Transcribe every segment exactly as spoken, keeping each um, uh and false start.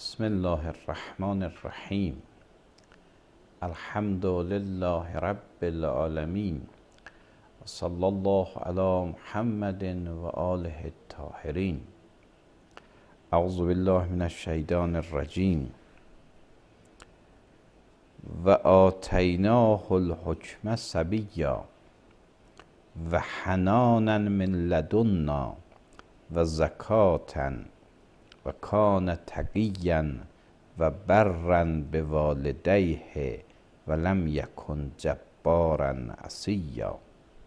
بسم الله الرحمن الرحیم. الحمد لله رب العالمین و صلی الله علی محمد و آله الطاهرین. اعوذ بالله من الشیطان الرجیم. و آتیناه الحکم صبیا و حنانا من لدنا و زکاة و کان تقیا و برا بوالدیه و لم یکن جبارا عصیا.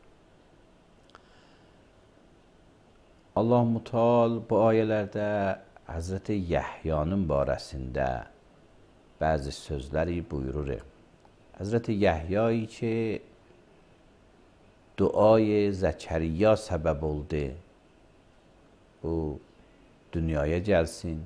Allah Muteal bu ayələrdə Hazreti Yəhyanın barəsində bəzi sözləri buyurur. Hazreti Yəhya ki duay Zəkəriyya səbəb oldu bu dünyaya gəlsin.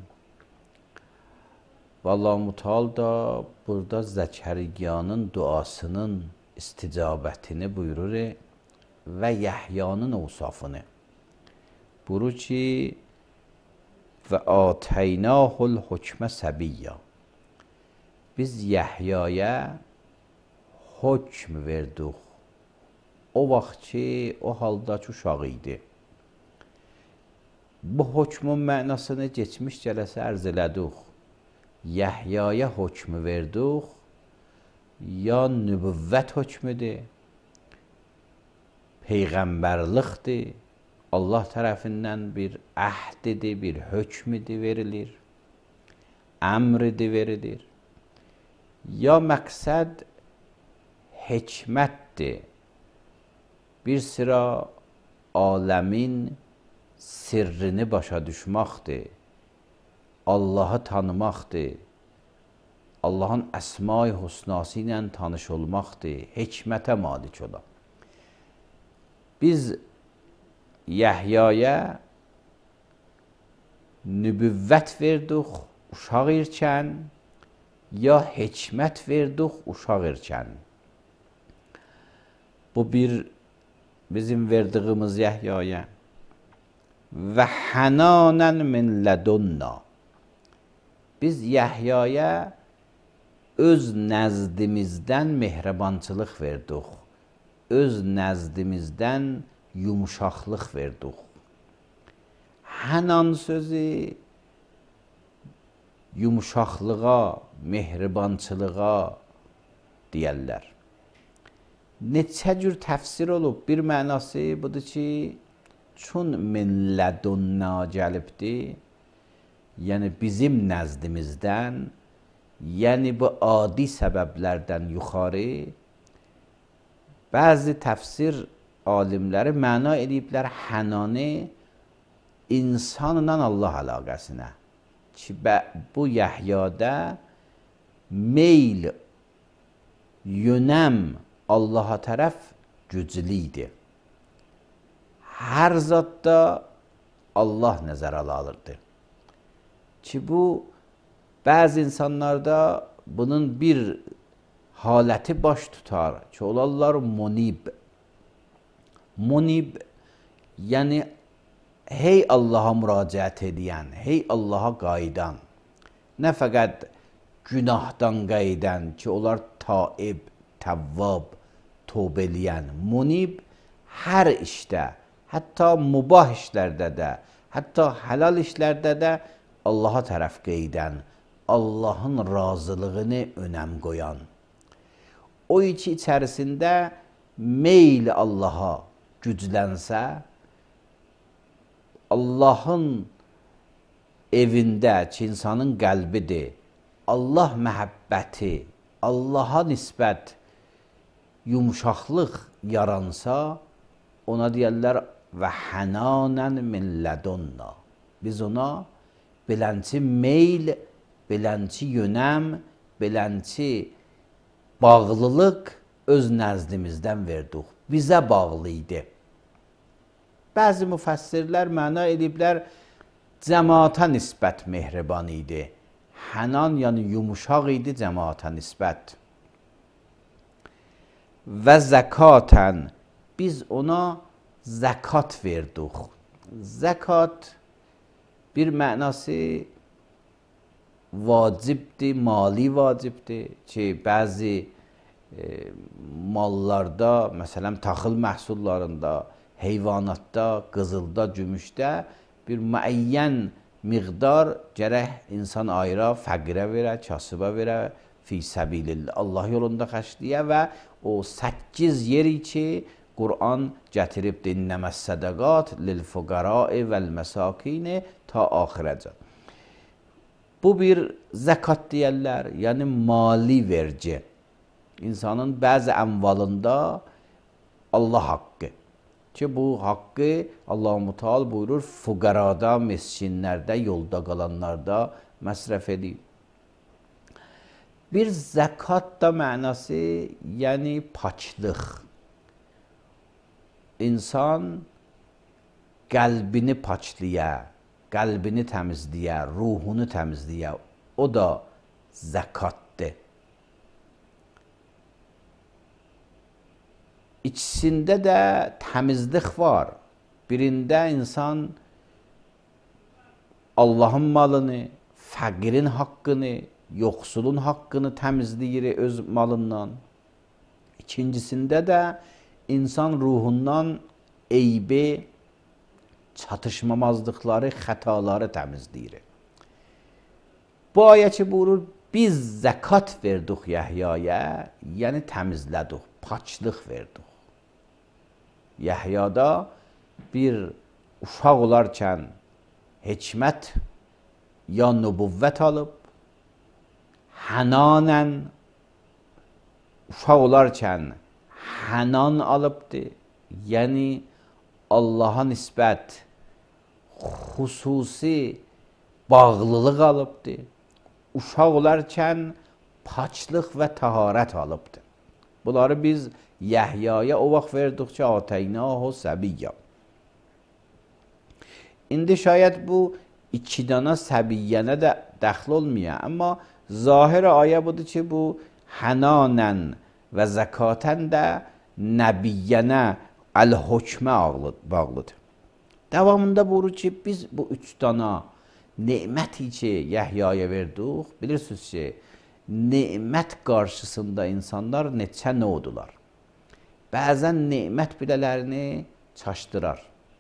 Və Allah Muteal da burada Zəkəriyya'nın duasının isticabətini buyurur və Yəhyanın avsafını. Buyurur ki və ataynahul hukmə səbiyya. Biz Yəhyaya hökm verdik. O vaxt ki o halda ki uşaq idi. Bu hökmün mənasını geçmiş cələsə ərz elədik. Yəhyaya hökmü verdik, ya nübüvvət hökmüdür, peyğəmbərlikdir, Allah tərəfindən bir əhdidir, bir hökmüdür verilir, əmridir verilir, ya məqsəd hikmətdir, bir sıra aləmin sirrini başa düşməkdir, Allahı tanımaqdır, Allahın əsma-i husnası ilə tanış olmaqdır, hikmətə malik olan. Biz Yəhyaya nübüvvət verdik uşaq ikən, ya hikmət verdik uşaq ikən. Bu bir bizim verdiyimiz Yəhyaya. Və hənanan min lədunna. Biz Yəhyaya öz nəzdimizdən mehribançılıq verdik. Öz nəzdimizdən yumuşaqlıq verdik. Hənan sözü yumuşaqlığa, mehribançılığa deyərlər. Neçə cür təfsir olub? Bir mənası budur ki, çün min lədunna gəlibdir, yəni bizim nəzdimizdən, yəni bu adi səbəblərdən yuxarı, bəzi təfsir alimləri məna ediblər hənanı insanla Allah əlaqəsinə. Ki, bu Yəhyada meyl, yönəm Allaha tərəf güclüydü. Hər zatda Allah nəzərə alırdı. Ki bu bəzi insanlarda bunun bir haləti baş tutar ki olarlar munib. Munib yəni hey Allaha müraciət edən, hey Allaha qayıdan. Nə fəqət günahdan qayıdan ki onlar taib, təvvab, tövbə eləyən. Munib hər işdə, hətta mübah işlərdə də, hətta halal işlərdə də Allaha tərəf qeydən, Allahın razılığını önəm qoyan. O iki içərisində meyl Allaha güclənsə, Allahın evində ki, insanın qəlbidir, Allah məhəbbəti, Allaha nisbət yumuşaqlıq yaransa, ona deyərlər və hənanan min lədunna. Biz ona belənçi meyl, belənçi yönəm, belənçi bağlılıq öz nəzdimizdən verdik. Bizə bağlı idi. Bəzi müfəssirlər məna ediblər, cəmaata nisbət mehriban idi. Hənan yəni yumuşaq idi cəmaata nisbət. Və zəkatən, biz ona zəkat verdik. Zəkat bir mənası vacibdir, mali vacibdir ki, bəzi e, mallarda, məsələn, taxıl məhsullarında, heyvanatda, qızılda, gümüşdə bir müəyyən miqdar gərək insan ayıra, fəqirə verə, kasıba verə, fi səbilillah, Allah yolunda xərcləyə və o səkkiz yeri ki, Quran gətiribdir, innəməs sədəqat lil-fuqarai vəl-məsakini ta axirəcə. Bu bir zəkat deyərlər, yəni mali vergi. İnsanın bəzi əmvalında Allah haqqı ki, bu haqqı Allah-u Teala buyurur, fuqarada, miskinlərdə, yolda qalanlarda məsrəf edir. Bir zəkat da mənası, yəni paklıq. İnsan qəlbini pakləyə, qəlbini təmizləyə, ruhunu təmizləyə, o da zəkatdır. İkisində də təmizlik var. Birində insan Allahın malını, fəqirin haqqını, yoxsulun haqqını təmizləyir öz malından. İkincisində də insan ruhundan eybi, çatışmamazlıqları, xətaları təmizləyir. Bu ayə ki, buyurur, biz zəkat verdik Yəhyaya, yəni təmizlədik, paklıq verdik. Yəhyada bir uşaq olarkən hikmət ya nübüvvət alıb, hənanən uşaq olarkən hənan alıbdır, yəni Allaha nisbət xüsusi bağlılıq alıbdır. Uşaq olarkən paklıq və təharət alıbdır. Bunları biz Yəhyaya o vaxt verdik ki, atəynahu səbiyyə. İndi şayət bu iki dana səbiyyənə də dəxil olmuyor, amma zahir ayə budur ki, bu hənanən və zəkatən də nəbiyyənə, əl-hökmə bağlıdır. Davamında buyurur ki, biz bu üç dana neməti ki, Yəhyaya verdik, bilirsiniz ki, nemət qarşısında insanlar neçə növdülər. Bəzən nemət bilələrini çaşdırar.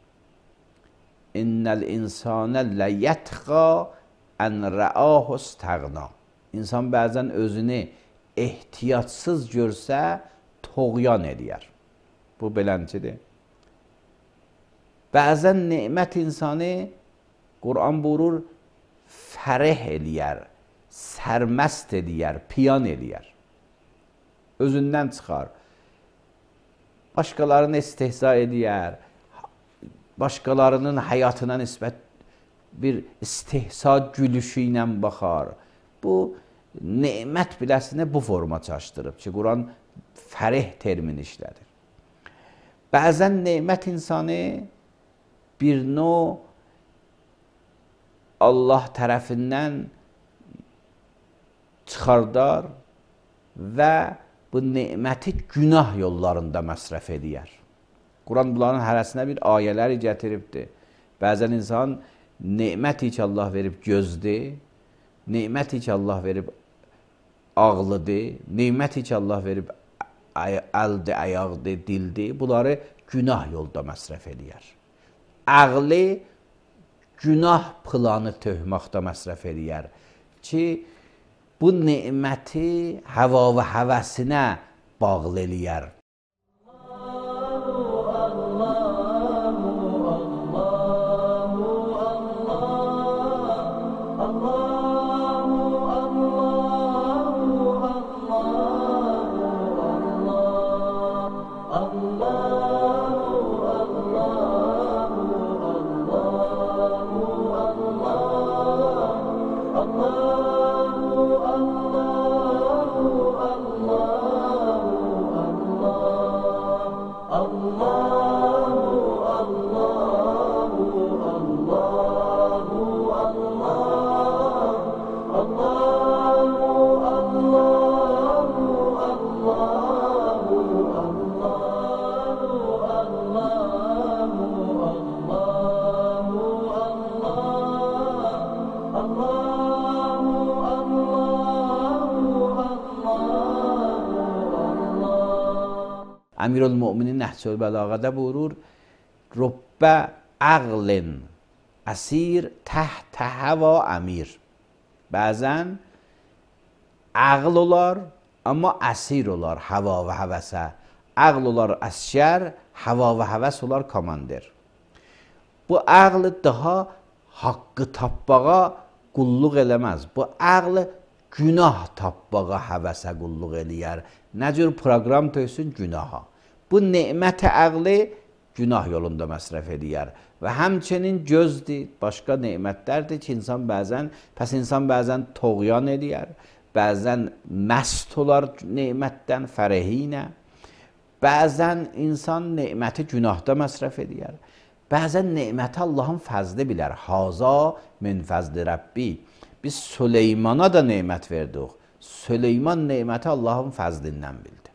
İnnəl insənə ləyətqa ən rəahu istəğna. İnsan bəzən özünü ehtiyatsız görsə, toğyan eləyər. Bu beləncidir. Bəzən nemət insanı, Quran buyurur, fəreh eləyər, sərməst eləyər, piyan eləyər. Özündən çıxar. Başqalarını istehza eləyər, başqalarının həyatına nisbət bir istehza gülüşü ilə baxar. Bu, nemət biləsini bu forma çaşdırıb ki, Quran fəreh termini işlədir. Bəzən nemət insanı bir növ Allah tərəfindən çıxardar və bu neməti günah yollarında məsrəf edər. Quran bunların hərəsinə bir ayələri gətiribdir. Bəzən insan neməti ki, Allah verib gözdür, neməti ki, Allah verib ağlıdır, neməti ki, Allah verib əldir, ayaqdır, dildir. Bunları günah yolda məsrəf edər. Ağlı günah planı töhmaqda məsrəf edər ki, bu neməti həva və həvəsinə bağlı eləyər. Emirülmüminin Nehcül Belaga'da buyurur, Rubbe aqlin asir tahte hava emir. Bazen aql olar ama asir olar hava ve hevese. Aql olar asker, hava ve heves olar komandir. Bu aql daha haqqı tapbağa qulluq eləməz. Bu aql günah tapbağa həvəsə qulluq eləyər. Nə cür proqram töysün günaha. Bu nemət-i aqli günah yolunda məsrəf eləyər. Və həmçinin gözdür, başqa nemətlərdir ki, insan bəzən, pəs insan bəzən toğyan eləyər, bəzən məst olar nemətdən fərəhinə, bəzən insan neməti günahda məsrəf eləyər. Bəzən neməti Allahın fəzli bilər. Haza min fəzli Rəbbi. Biz Süleymana da nemət verdik. Süleyman neməti Allahın fəzlindən bildi.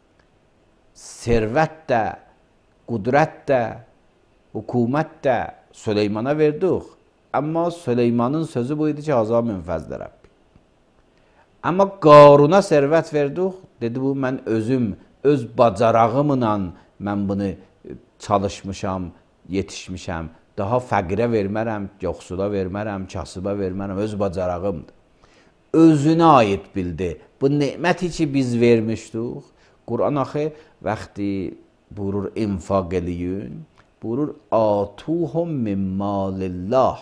Servət də, qudrət də, hükümət də Süleymana verdik. Amma Süleymanın sözü bu idi ki, haza min fəzli Rəbbi. Amma Qaruna servət verdik. Dedi bu, mən özüm, öz bacarağımla mən bunu çalışmışam, yetişmişəm, daha fəqirə vermərəm, yoxsula vermərəm, kasıba vermərəm, öz bacarağımdır. Özünə aid bildi. Bu neməti ki biz vermişdik, Quran axı vaxtı buyurur infaq eləyin, buyurur atuhum min malillah.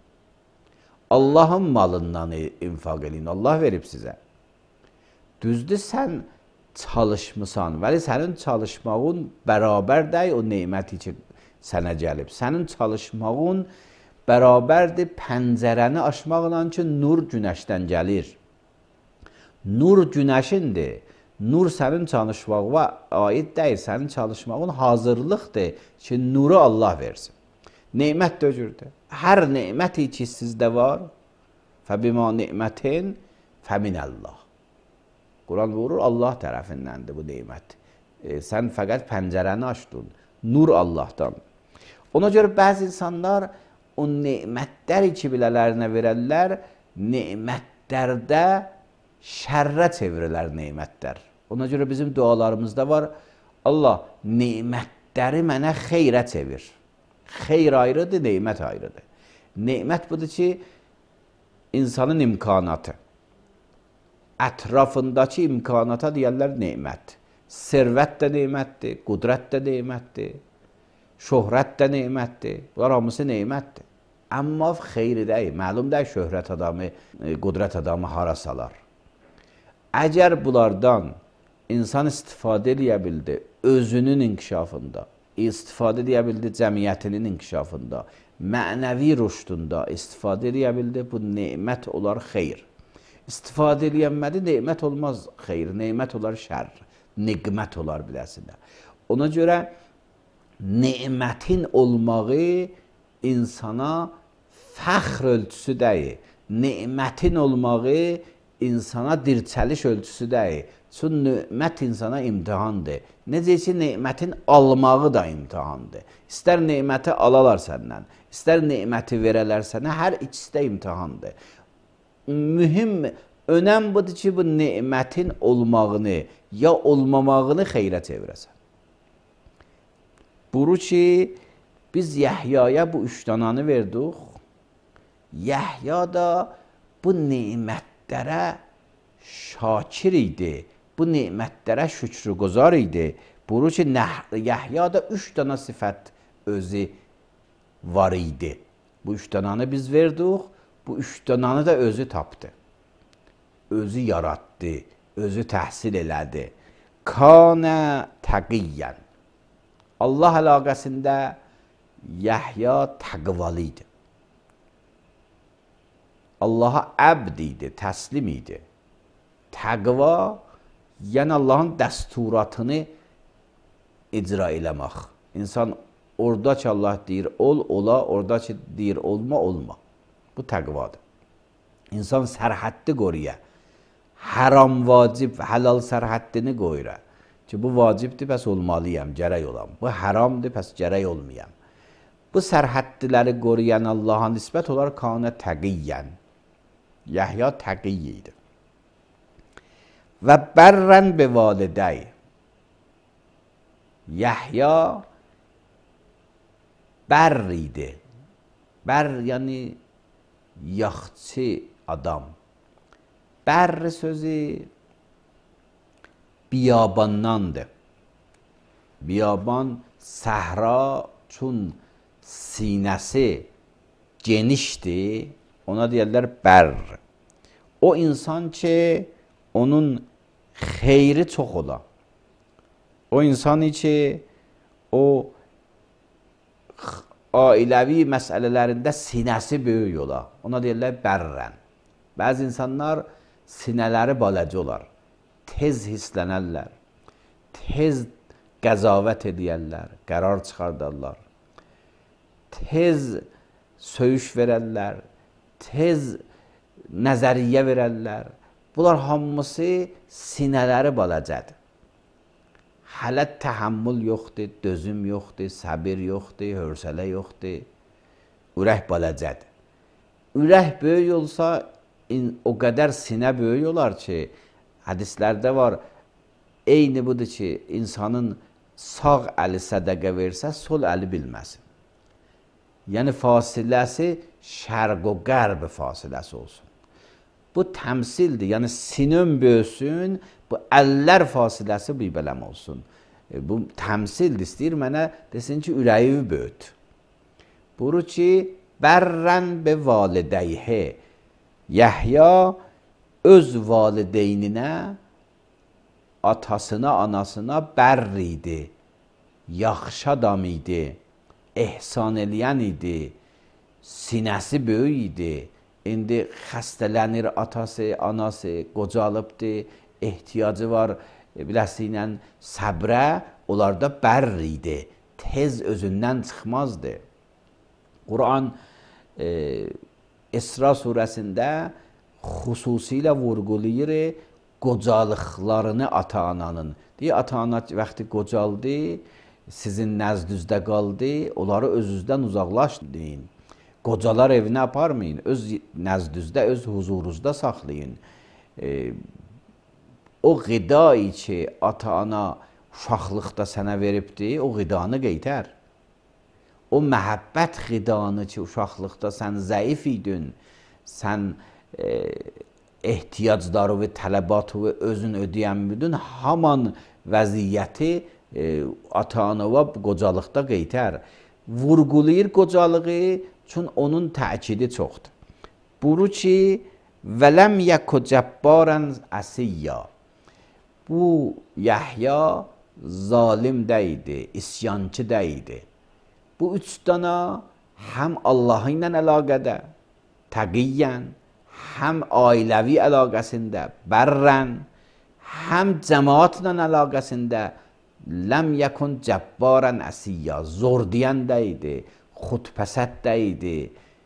Allahın malından infaq eləyin, Allah verib sizə. Düzdür, sən çalışmısan, vəli sənin çalışmağın bərabər dəy o neməti ki sənə gəlib. Sənin çalışmağın bərabərdir pəncərəni açmaqla ki, nur günəşdən gəlir. Nur günəşindir. Nur sənin çalışmağına aid deyil. Sənin çalışmağın hazırlıqdır ki, nuru Allah versin. Nemət də öcürdür. Hər neməti ki sizdə var, fəbima nemətin fəminəllah. Quran buyurur, Allah tərəfindəndir bu nemət. E, sən fəqət pəncərəni açdın. Nur Allahdan. Ona görə bəzi insanlar o nemətlər ki bilələrinə verərlər, nemətlərdə şərrə çevirirlər nemətlər. Ona görə bizim dualarımızda var, Allah nemətləri mənə xeyrə çevir. Xeyr ayrıdır, nemət ayrıdır. Nemət budur ki, insanın imkanatı. Ətrafındakı imkanata deyərlər nemət. Servət də nemətdir, qudrət də nemətdir, şöhrət də nemətdir. Bunlar hamısı nemətdir. Amma xeyri deyil. Məlum deyil şöhrət adamı, qudrət adamı hara salar. Əgər bunlardan insan istifadə edə bildi özünün inkişafında, istifadə edə bildi cəmiyyətinin inkişafında, mənəvi rüşdunda istifadə edə bildi, bu nemət olar xeyr. İstifadə edilmədi, nemət olmaz xeyr, nemət olar şər, niqmət olar biləsində. Ona görə nemətin olmağı insana fəxr ölçüsü deyil. Nemətin olmağı insana dirçəliş ölçüsü deyil. Çünki nemət insana imtihandır. Necə ki, nemətin almağı da imtihandır. İstər neməti alalar səndən, istər neməti verələr sənə, hər ikisi də imtihandır. Mühüm, önəm budur ki, bu nemətin olmağını ya olmamağını xeyrə çevirəsən. Buyurur ki, biz Yahyaya bu üç dananı verdik. Yahya da bu nemətlərə şakir idi. Bu nemətlərə şükrüguzar idi. Buyurur ki, Yahya da üç dana sifət özü var idi. Bu üç dananı biz verdik. Bu üç dananı da özü tapdı. Özü yaratdı. Özü təhsil elədi. Kana təqiyyən. Allah əlaqəsində Yahya təqvalı idi. Allaha əbd idi, təslim idi. Təqva, yəni Allahın dəsturatını icra eləmək. İnsan orada ki Allah deyir ol, ola, orada ki deyir olma, olma. Bu təqvadır. İnsan sərhəddi qoruya. Haram vacib, halal sərhəddini qoyura. Ki bu vacibdir, pəs olmalıyam, gərək olam. Bu haramdır, pəs gərək olmayam. Bu sərhəddiləri qoruyan Allaha nisbət olar kana təqiyyən. Yahya təqiyyə idi. Və bərrən bi validəy. Yahya bər idi. Bər yəni yaxçı adam. Bər sözü biyabandandır. Biyaban səhra çün sinəsi genişdir. Ona deyirlər bər. O insan ki onun xeyri çox ola. O insanı ki o ailəvi məsələlərində sinəsi böyük ola. Ona deyirlər bərrən. Bəzi insanlar sinələri balaca olar. Tez hislənərlər. Tez qəzavət edərlər. Qərar çıxardarlar. Tez söyüş verərlər. Tez nəzəriyyə verərlər. Bunlar hamısı sinələri balacadır. Hələ təhəmmül yoxdur, dözüm yoxdur, səbir yoxdur, hövsələ yoxdur. Ürək balacadır. Ürək böyük olsa o qədər sinə böyük olar ki, hədislərdə var, eyni budur ki, insanın sağ əli sədəqə versə, sol əli bilməsin. Yəni fasiləsi şərq və qərb fasiləsi olsun. Bu təmsildir, yəni sinəm böyüsün, bu əllər fasiləsi bir bələm olsun. E, bu təmsildir, istəyir mənə desin ki, ürəyi böyüt. Buru ki, bərrən be validəyhə. Yəhya öz valideyninə, atasına, anasına bərr idi, yaxşı adam idi, ehsan eləyən idi, sinəsi böyük idi. İndi xəstələnir atası, anası, qocalıbdır, ehtiyacı var, biləsiylə səbrə, onlarda bərr idi, tez özündən çıxmazdı. Quran e, İsra surəsində xüsusilə vurğulayır qocalıqlarını ata-ananın. Deyir, ata-ana vaxtı qocaldı, sizin nəzdüzdə qaldı, onları özünüzdən uzaqlaşın deyin. Qocalar evinə aparmayın, öz nəzdüzdə, öz huzuruzda saxlayın. E, o qidayı ki, ata-ana uşaqlıqda sənə veribdir, o qidanı qeytər. O məhəbbət qidanı ki, uşaqlıqda sən zəif idin, sən e, ehtiyacları və tələbatı və özün ödəyənmidin, haman vəziyyəti e, ata-ana və qocalıqda qeytər. Vurğulayır qocalığı, çün onun təkidi çoxdur. Buru ki, vələm yəkə cəbbarən əsiyyə. Bu, Yəhya zalim deydi, isyancı deydi. Bu üç dana həm Allah ilə əlaqədə, təqiyyən, həm ailəvi əlaqəsində, bərrən, həm cəmaatla əlaqəsində, ləm yəkun cəbbarən əsiyyə, zor deyən deydi, xudpəsət deydi,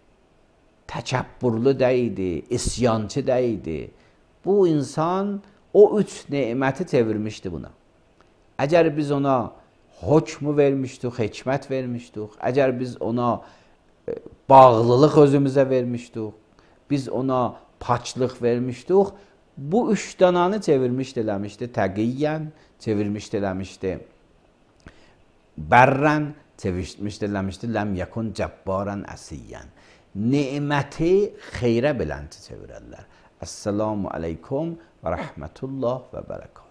təkəbbürlü deydi, isyancı deydi. Bu insan o üç neməti çevirmişdi buna. Əgər biz ona hökmü vermişdik, hikmət vermişdik, əgər biz ona bağlılıq özümüzə vermişdik, biz ona paçlıq vermişdik, bu üç dananı çevirmişdi, eləmişdi, təqiyyən çevirmişdi, eləmişdi, bərrən çevirmişdi, eləmişdi, ləm yəkun cəbbarənəsiyyən. Neməti xeyrə bilənci çevirərlər. Əssəlamu aleykum və rəhmətullah və bərəkət.